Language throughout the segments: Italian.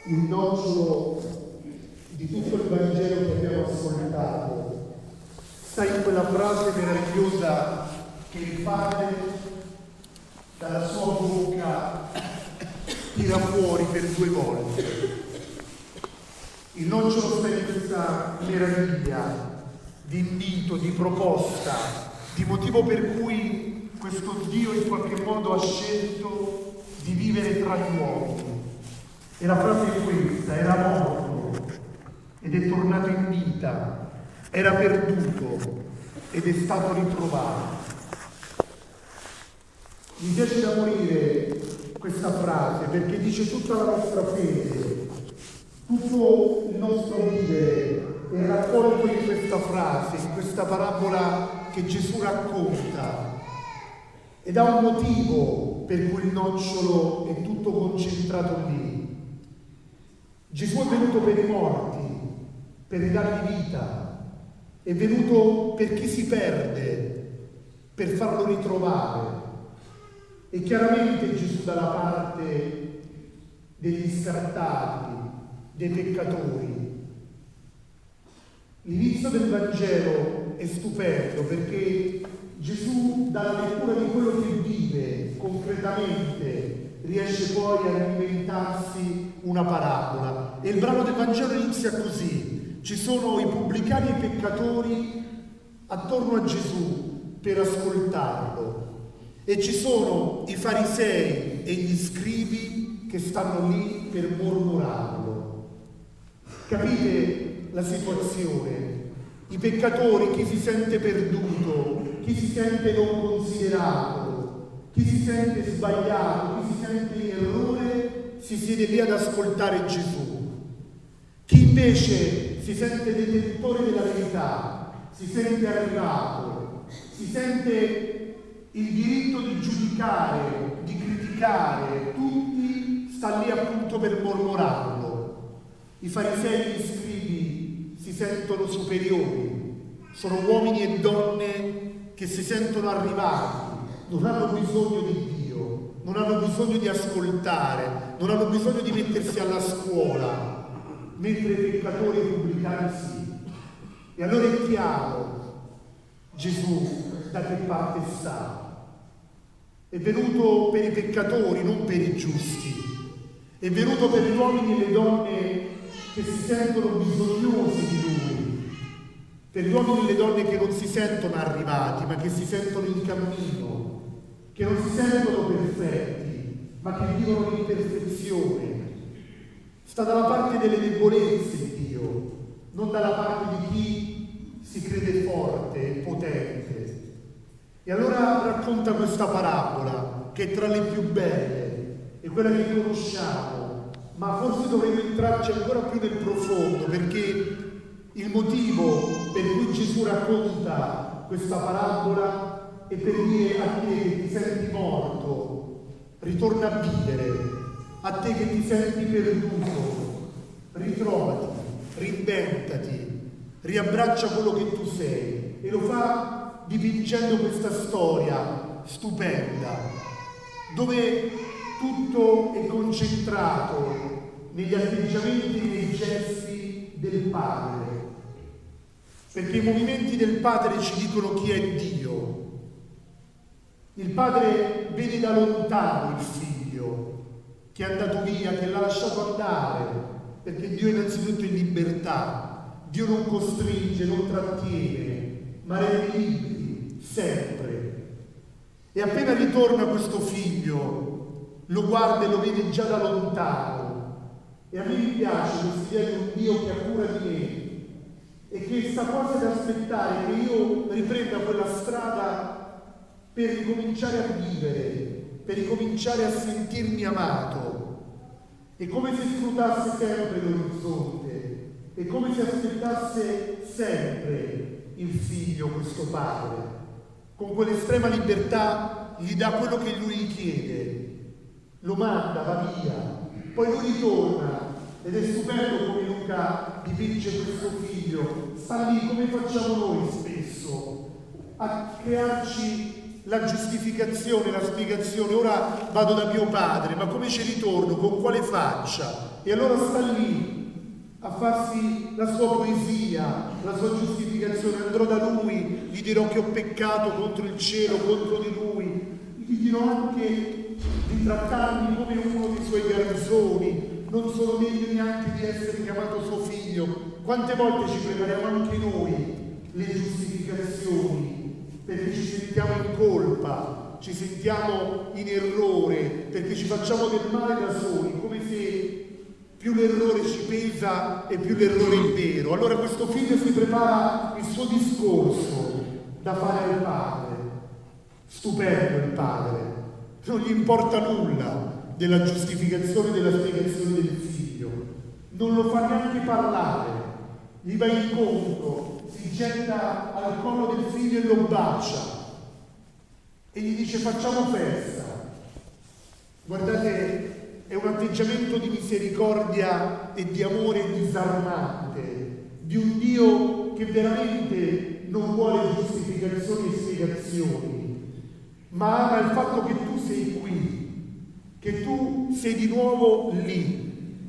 il nocciolo di tutto il Vangelo che abbiamo ascoltato sta in quella frase meravigliosa che il Padre dalla sua bocca tira fuori per 2 volte. Il nocciolo sta in questa meraviglia di invito, di proposta, di motivo per cui questo Dio in qualche modo ha scelto di vivere tra gli uomini. E la frase è questa: era morto ed è tornato in vita, era perduto ed è stato ritrovato. Mi piace da morire questa frase perché dice tutta la nostra fede, tutto il nostro vivere è raccolto in questa frase, in questa parabola che Gesù racconta, ed ha un motivo per cui il nocciolo è tutto concentrato lì. Gesù è venuto per i morti, per ridargli vita, è venuto per chi si perde, per farlo ritrovare. E chiaramente Gesù dalla parte degli scartati, dei peccatori. L'inizio del Vangelo è stupendo perché Gesù dalla lettura di quello che vive concretamente riesce poi a inventarsi una parabola. E il brano del Vangelo inizia così: ci sono i pubblicani e i peccatori attorno a Gesù per ascoltarlo, e ci sono i farisei e gli scribi che stanno lì per mormorarlo. Capite la situazione? I peccatori, chi si sente perduto, chi si sente non considerato, chi si sente sbagliato, chi si sente in errore, si siede lì ad ascoltare Gesù. Chi invece si sente detentore della verità, si sente arrivato, si sente il diritto di giudicare, di criticare tutti, sta lì appunto per mormorarlo. I farisei e gli scribi si sentono superiori, sono uomini e donne che si sentono arrivati, non hanno bisogno di Dio, non hanno bisogno di ascoltare, non hanno bisogno di mettersi alla scuola, mentre i peccatori e i pubblicani sì. E allora è chiaro Gesù da che parte sta. È venuto per i peccatori, non per i giusti. È venuto per gli uomini e le donne che si sentono bisognosi di Lui, per gli uomini e le donne che non si sentono arrivati, ma che si sentono in cammino, che non si sentono perfetti, ma che vivono l'imperfezione. Sta dalla parte delle debolezze Dio, non dalla parte di chi si crede forte e potente. E allora racconta questa parabola, che è tra le più belle, è quella che conosciamo, ma forse dovremmo entrarci ancora più nel profondo, perché il motivo per cui Gesù racconta questa parabola è per dire a te che ti senti morto, ritorna a vivere, a te che ti senti perduto, ritrovati, reinventati, riabbraccia quello che tu sei, e lo fa dipingendo questa storia stupenda, dove tutto è concentrato negli atteggiamenti e nei gesti del Padre, perché i movimenti del Padre ci dicono chi è Dio. Il Padre vede da lontano il Figlio che è andato via, che l'ha lasciato andare, perché Dio è innanzitutto in libertà, Dio non costringe, non trattiene, ma rende liberi sempre. E appena ritorna questo Figlio, lo guarda e lo vede già da lontano. E a me mi piace questa idea di un Dio che ha cura di me e che sta quasi ad aspettare che io riprenda quella strada per ricominciare a vivere, per ricominciare a sentirmi amato. È come se scrutasse sempre l'orizzonte, è come se aspettasse sempre il Figlio, questo Padre. Con quell'estrema libertà gli dà quello che lui gli chiede, lo manda, va via, poi lui ritorna. Ed è stupendo come Luca dipinge questo Figlio, sta lì come facciamo noi spesso, a crearci la giustificazione, la spiegazione, ora vado da mio padre, ma come ci ritorno, con quale faccia? E allora sta lì a farsi la sua poesia, la sua giustificazione. Andrò da lui, gli dirò che ho peccato contro il cielo, contro di lui, gli dirò anche di trattarmi come uno dei suoi garzoni, non sono degno neanche di essere chiamato suo figlio. Quante volte ci prepariamo anche noi le giustificazioni, perché ci sentiamo in colpa, ci sentiamo in errore, perché ci facciamo del male da soli, come se più l'errore ci pesa e più l'errore è vero. Allora questo figlio si prepara il suo discorso da fare al padre. Stupendo il padre, non gli importa nulla della giustificazione e della spiegazione del figlio, non lo fa neanche parlare, gli va incontro, si getta al collo del figlio e lo bacia e gli dice facciamo festa. Guardate, è un atteggiamento di misericordia e di amore disarmante, di un Dio che veramente non vuole giustificazioni e spiegazioni, ma ama il fatto che tu sei qui, che tu sei di nuovo lì.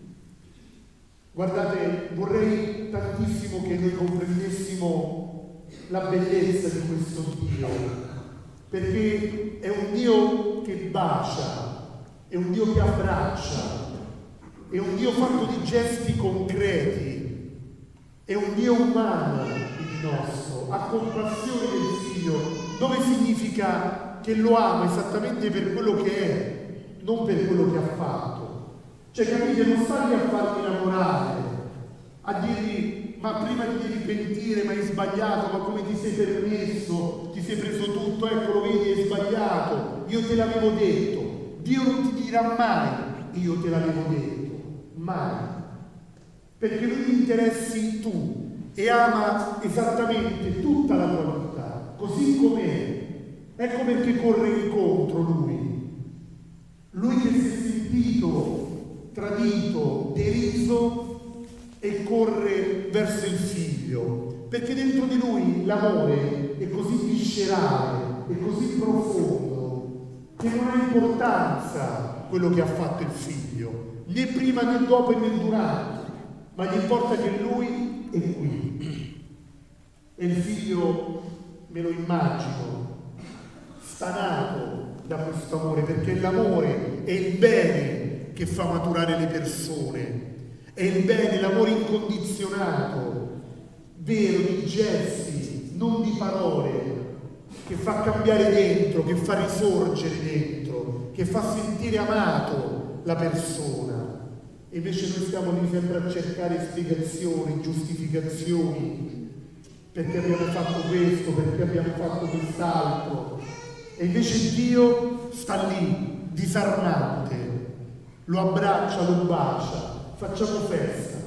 Guardate, vorrei tantissimo che noi comprendessimo la bellezza di questo Dio, perché è un Dio che bacia, è un Dio che abbraccia, è un Dio fatto di gesti concreti, è un Dio umano il nostro, ha compassione del figlio, dove significa che lo ama esattamente per quello che è, non per quello che ha fatto. Cioè, capite, non sta lì a farmi innamorare, a dirgli ma prima ti devi pentire, ma hai sbagliato, ma come ti sei permesso, ti sei preso tutto, ecco lo vedi, hai sbagliato, io te l'avevo detto. Dio non ti dirà mai io te l'avevo detto, mai, perché lui gli interessi tu e ama esattamente tutta la tua vita, così com'è. Ecco perché corre incontro lui che si è sentito tradito, deriso e corre verso il figlio, perché dentro di lui l'amore è così viscerale, è così profondo, che non ha importanza quello che ha fatto il figlio, né prima né dopo e né durante, ma gli importa che lui è qui. E il figlio, me lo immagino, stanato da questo amore, perché l'amore è il bene che fa maturare le persone, è il bene, l'amore incondizionato, vero, di gesti, non di parole, che fa cambiare dentro, che fa risorgere dentro, che fa sentire amato la persona. E invece noi stiamo lì sempre a cercare spiegazioni, giustificazioni, perché abbiamo fatto questo, perché abbiamo fatto quest'altro. E invece Dio sta lì, disarmante, lo abbraccia, lo bacia, facciamo festa.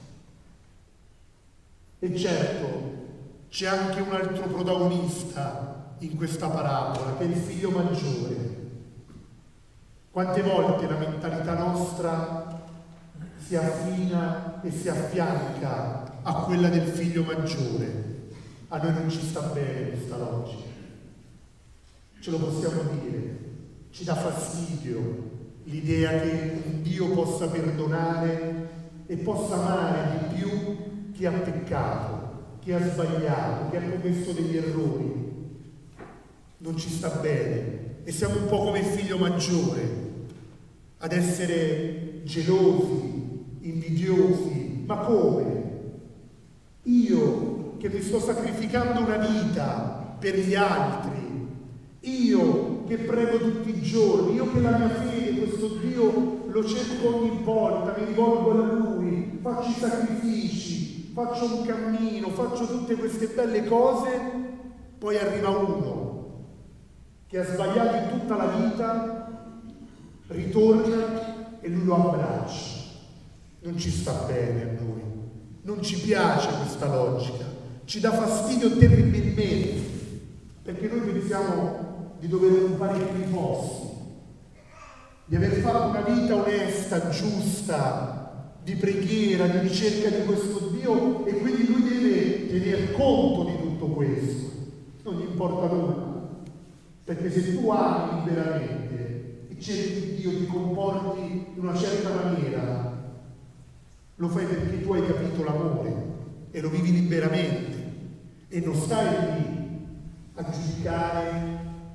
E certo, c'è anche un altro protagonista in questa parabola, che è il figlio maggiore. Quante volte la mentalità nostra si affina e si affianca a quella del figlio maggiore. A noi non ci sta bene questa logica, ce lo possiamo dire, ci dà fastidio l'idea che un Dio possa perdonare e possa amare di più chi ha peccato, chi ha sbagliato, chi ha commesso degli errori. Non ci sta bene e siamo un po' come il figlio maggiore ad essere gelosi, invidiosi. Ma come? Io che mi sto sacrificando una vita per gli altri, io che prego tutti i giorni, io che la mia fede, questo Dio lo cerco ogni volta, mi rivolgo a Lui, faccio i sacrifici, faccio un cammino, faccio tutte queste belle cose, poi arriva uno che ha sbagliato in tutta la vita, ritorna e lui lo abbraccia. Non ci sta bene a noi, non ci piace questa logica, ci dà fastidio terribilmente, perché noi pensiamo di dover occupare i primi posti, di aver fatto una vita onesta, giusta, di preghiera, di ricerca di questo Dio, e quindi lui deve tener conto di tutto questo, non gli importa nulla. Perché se tu ami liberamente e cerchi Dio, ti comporti in una certa maniera, lo fai perché tu hai capito l'amore e lo vivi liberamente e non stai lì a giudicare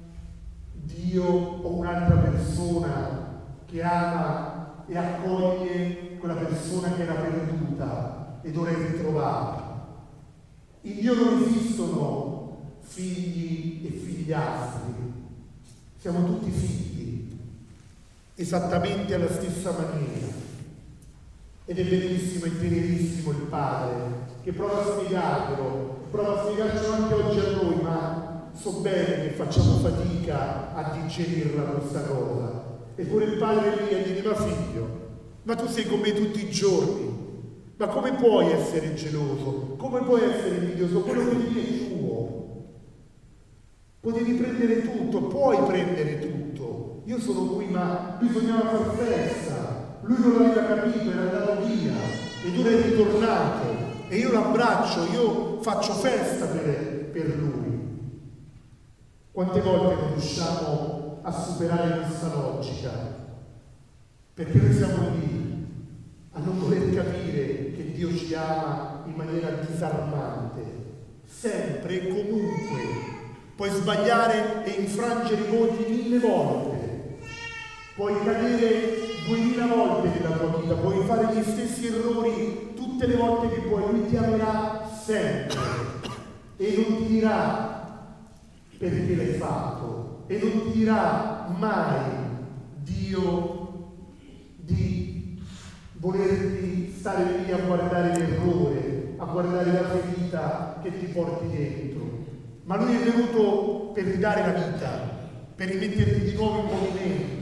Dio o un'altra persona che ama e accoglie quella persona che era perduta ed ora è ritrovata. In Dio non esistono figli e figliastri, siamo tutti figli, esattamente alla stessa maniera. Ed è bellissimo e tenerissimo il Padre che prova a spiegarcelo, prova a spiegarcelo anche oggi a noi, ma so bene che facciamo fatica a digerirla questa cosa. Eppure il Padre lì e dice: ma figlio, ma tu sei con me tutti i giorni, ma come puoi essere geloso? Come puoi essere invidioso? Quello che ti è tuo. Potevi prendere tutto, puoi prendere tutto. Io sono qui, ma bisognava far festa. Lui non l'aveva capito, era andato via ed ora è ritornato e io lo abbraccio, io faccio festa per lui. Quante volte non riusciamo a superare questa logica? Perché noi siamo lì a non voler capire che Dio ci ama in maniera disarmante, sempre e comunque. Puoi sbagliare e infrangere i voti 1000 volte, puoi cadere 2000 volte nella tua vita, puoi fare gli stessi errori tutte le volte che puoi, lui ti amerà sempre e non ti dirà perché l'hai fatto e non ti dirà mai Dio di volerti stare lì a guardare l'errore, a guardare la ferita che ti porti dentro, ma lui è venuto per ridare la vita, per rimetterti di nuovo in movimento.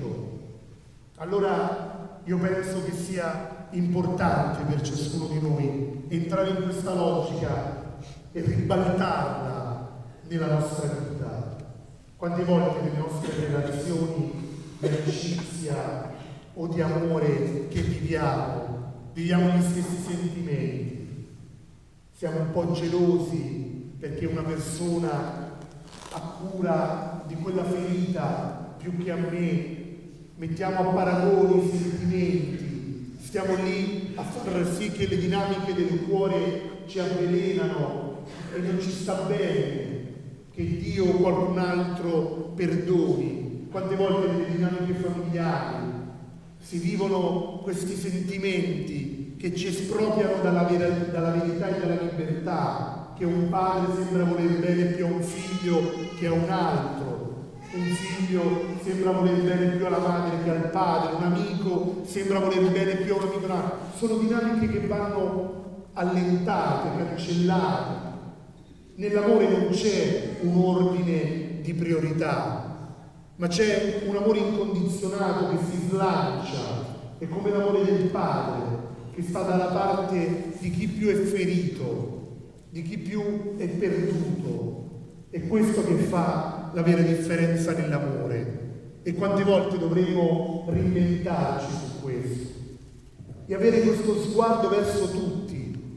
Allora io penso che sia importante per ciascuno di noi entrare in questa logica e ribaltarla nella nostra vita. Quante volte nelle nostre relazioni di amicizia o di amore che viviamo gli stessi sentimenti. Siamo un po' gelosi perché una persona ha cura di quella ferita più che a me. Mettiamo a paragone i sentimenti, stiamo lì a far sì che le dinamiche del cuore ci avvelenano e non ci sta bene che Dio o qualcun altro perdoni. Quante volte nelle dinamiche familiari si vivono questi sentimenti che ci espropriano dalla verità e dalla libertà, che un padre sembra voler bene più a un figlio che a un altro. Un figlio sembra voler bene più alla madre che al padre, un amico sembra voler bene più a un amico. Sono dinamiche che vanno allentate, cancellate. Nell'amore non c'è un ordine di priorità, ma c'è un amore incondizionato che si slancia, è come l'amore del padre che sta dalla parte di chi più è ferito, di chi più è perduto. È questo che fa la vera differenza nell'amore. E quante volte dovremo reinventarci su questo e avere questo sguardo verso tutti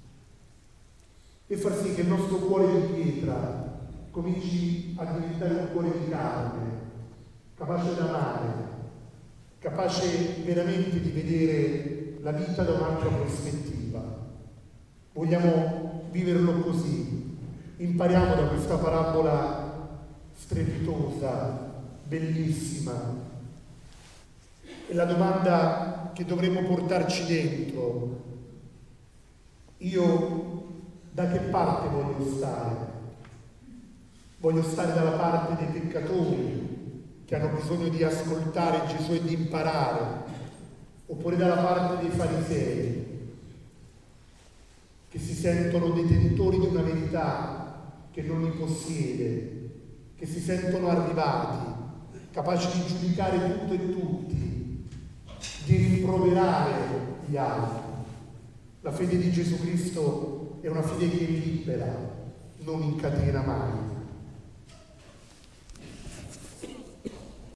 e far sì che il nostro cuore di pietra cominci a diventare un cuore di carne, capace d'amare, capace veramente di vedere la vita da un'altra prospettiva. Vogliamo viverlo così. Impariamo da questa parabola strepitosa, bellissima. E la domanda che dovremmo portarci dentro: io da che parte voglio stare? Voglio stare dalla parte dei peccatori che hanno bisogno di ascoltare Gesù e di imparare, oppure dalla parte dei farisei che si sentono detentori di una verità che non li possiede, che si sentono arrivati, capaci di giudicare tutto e tutti, di rimproverare gli altri. La fede di Gesù Cristo è una fede che libera, non incatena mai.